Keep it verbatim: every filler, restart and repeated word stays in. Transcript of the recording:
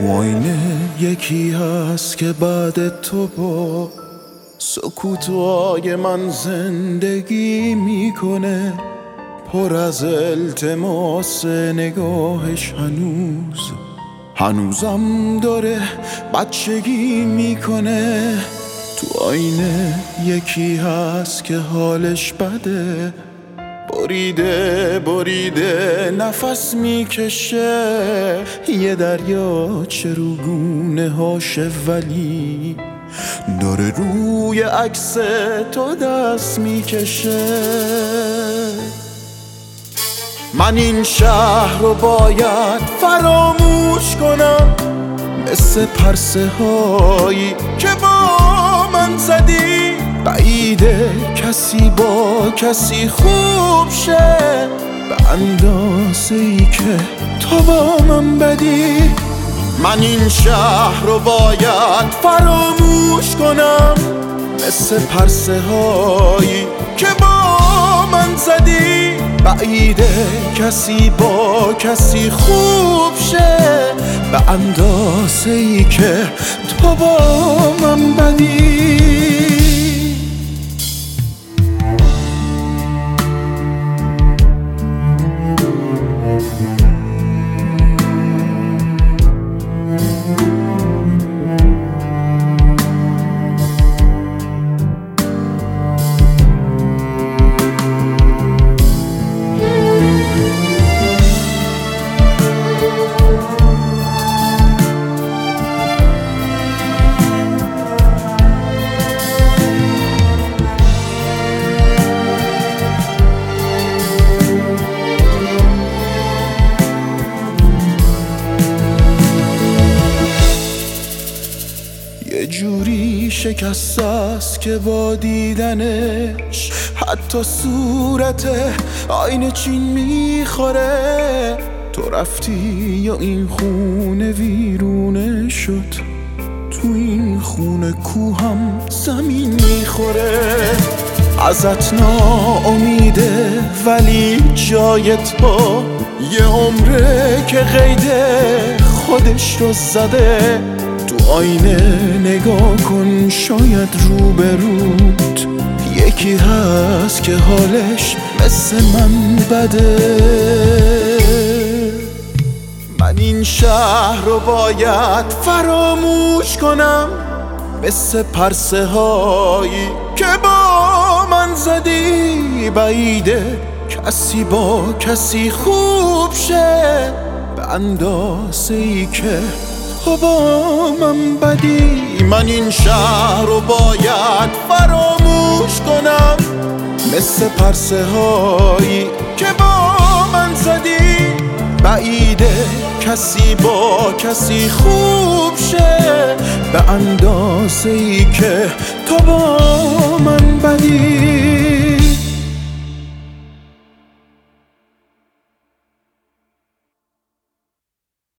تو آینه یکی هست که بعد تو با سکوتای من زندگی میکنه، پر از التماس نگاهش هنوز هنوزم داره بچگی میکنه. تو آینه یکی هست که حالش بده، بریده بریده نفس میکشه، یه دریاچه رو گونه هاشه ولی داره روی عکس تو دست میکشه. من این شهر رو باید فراموش کنم، مثل پرسه هایی که با من زدی، بعیده کسی با کسی خوب شه به اندازه ای که تو با من بدی. من این شهر رو باید فراموش کنم، مثل پرسه هایی که با من زدی، بعیده کسی با کسی خوب شه به اندازه ای که تو با من بدی. یه جوری شکست است که با دیدنش حتی صورت آینه چین میخوره. تو رفتی یا این خونه ویرونه شد، تو این خونه کوهم زمین میخوره. ازت ناامیده ولی جای تو یه عمره که قیده خودش رو زده. تو آینه نگاه کن، شاید روبروت یکی هست که حالش مثل من بده. من این شهر رو باید فراموش کنم، مثل پرسه هایی که با من زدی، بعیده کسی با کسی خوب شه به اندازه ای که تو با من بدی. من این شهر رو باید فراموش کنم، مثل پرسه هایی که با من زدی، بعیده کسی با کسی خوب شه به اندازه ای که تو با من بدی.